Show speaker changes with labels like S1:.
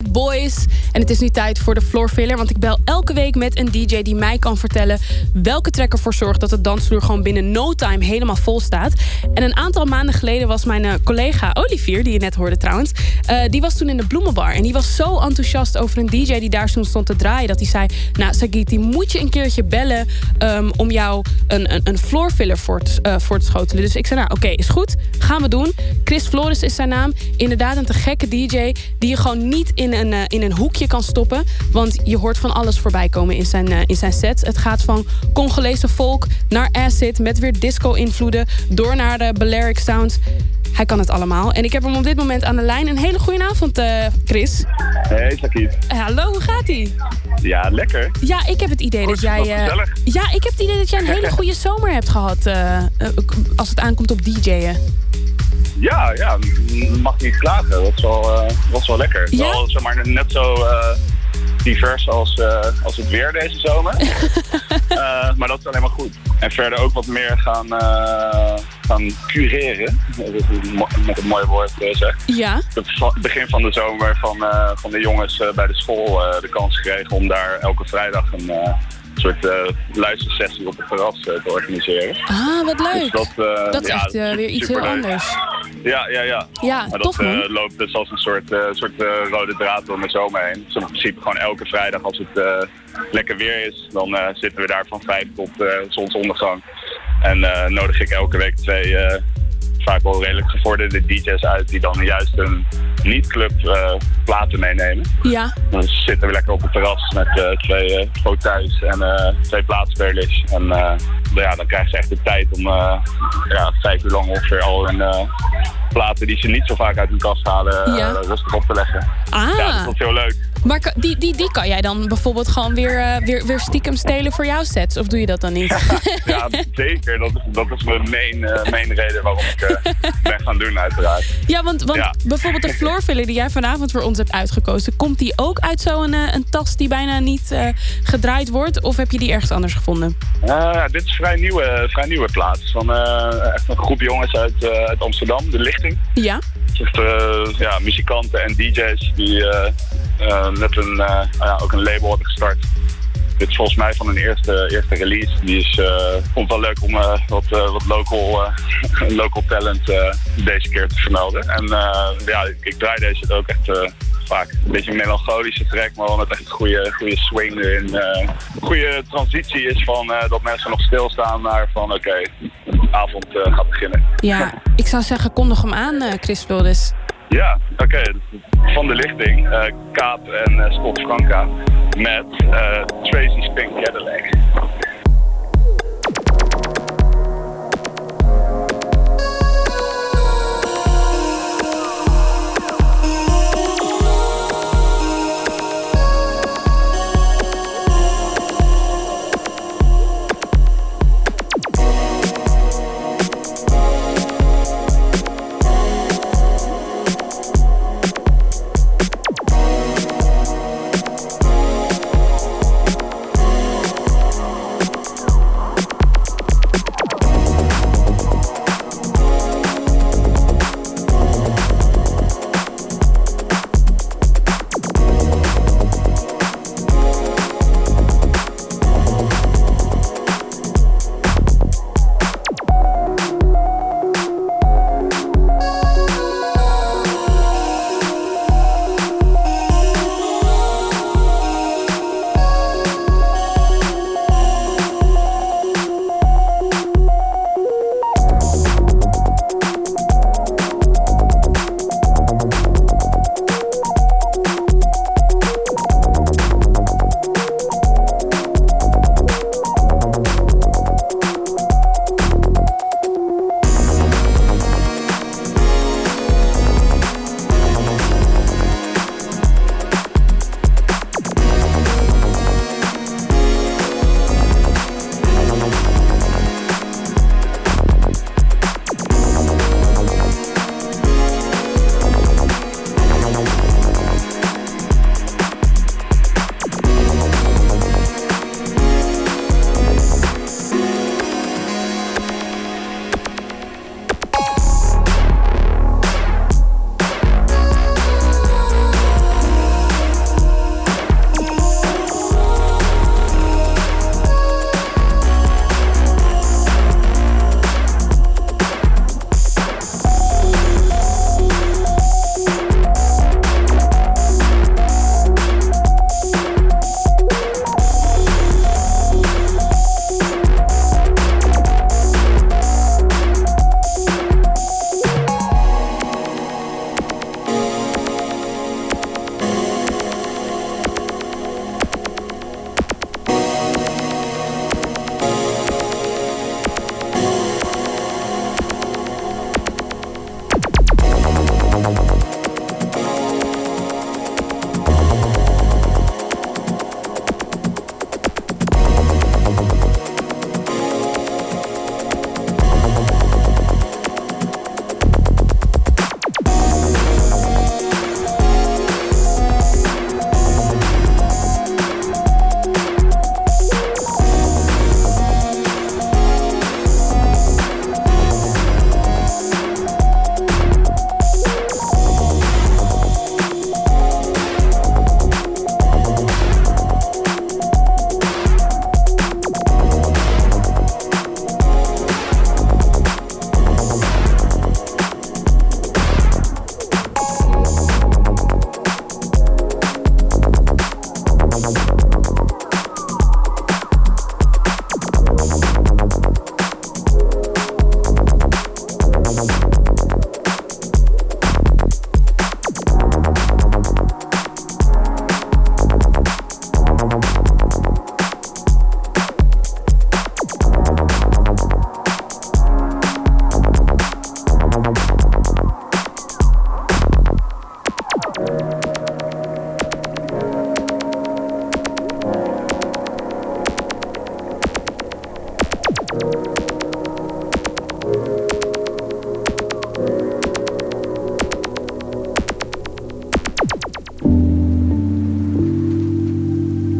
S1: up, boys? En het is nu tijd voor de floor filler. Want ik bel elke week met een DJ die mij kan vertellen welke track ervoor zorgt dat de dansvloer gewoon binnen no time helemaal vol staat. En een aantal maanden geleden was mijn collega Olivier, die je net hoorde trouwens, die was toen in de Bloemenbar. En die was zo enthousiast over een DJ die daar toen stond te draaien, dat hij zei, nou Sagit, die moet je een keertje bellen om jou een floor filler voor te schotelen. Dus ik zei, nou oké, is goed, gaan we doen. Chris Flores is zijn naam. Inderdaad een te gekke DJ die je gewoon niet in een hoekje kan stoppen. Want je hoort van alles voorbij komen in zijn set. Het gaat van Congolese folk naar acid met weer disco-invloeden, door naar de Balearic sounds. Hij kan het allemaal. En ik heb hem op dit moment aan de lijn. Een hele goede avond, Chris.
S2: Hey, Sagit.
S1: Hallo, hoe gaat-ie?
S2: Ja, lekker.
S1: Ja, ik heb het idee
S2: goed,
S1: dat jij...
S2: Ja,
S1: ik heb het idee dat jij een hele goede zomer hebt gehad als het aankomt op DJ'en.
S2: Ja, mag niet klagen. Dat was wel lekker.
S1: Ja?
S2: Wel, zeg maar, net zo divers als het weer deze zomer. Maar dat is alleen maar goed. En verder ook wat meer gaan cureren. Met een mooi woord zeg.
S1: Ja.
S2: Het begin van de zomer van de jongens bij de school de kans gekregen om daar elke vrijdag een soort luistersessie op het terras te organiseren.
S1: Ah, wat leuk.
S2: Dus
S1: dat is echt weer iets heel anders.
S2: Ja.
S1: Ja,
S2: maar
S1: tof,
S2: dat loopt dus als een soort rode draad door mijn zomer heen. Dus in principe gewoon elke vrijdag als het lekker weer is, dan zitten we daar van 5 tot zonsondergang. En nodig ik elke week 2 vaak wel redelijk gevorderde DJ's uit die dan juist een niet-club platen meenemen. Ja. Dan zitten we lekker op het terras met 2 fauteuils en 2 plaatspelers. En dan krijgen ze echt de tijd om 5 uur lang ongeveer al hun platen die ze niet zo vaak uit hun kast halen rustig op te leggen. Ah. Ja, dus dat is heel leuk.
S1: Maar die kan jij dan bijvoorbeeld gewoon weer stiekem stelen voor jouw sets? Of doe je dat dan niet?
S2: Ja, zeker. Dat is mijn main reden waarom ik ben gaan doen, uiteraard.
S1: Ja, want bijvoorbeeld de floor filler die jij vanavond voor ons hebt uitgekozen, komt die ook uit zo'n een tas die bijna niet gedraaid wordt? Of heb je die ergens anders gevonden?
S2: Dit is vrij nieuwe plaat. Van echt een groep jongens uit Amsterdam, De Lichting. Ja. Dus, muzikanten en DJ's die net ook een label hebben gestart. Dit is volgens mij van hun eerste release. Die is vond wel leuk om wat local talent deze keer te vermelden. En ik draai deze ook echt vaak een beetje een melancholische track, maar wel met echt een goede swing erin. Goede transitie is van dat mensen nog stilstaan naar van oké, de avond gaat beginnen.
S1: Ja, ik zou zeggen, kondig hem aan, Chris Flores.
S2: Ja, oké. Van De Lichting, Kaap en Scott Franka met Tracy's Pink Cadillac.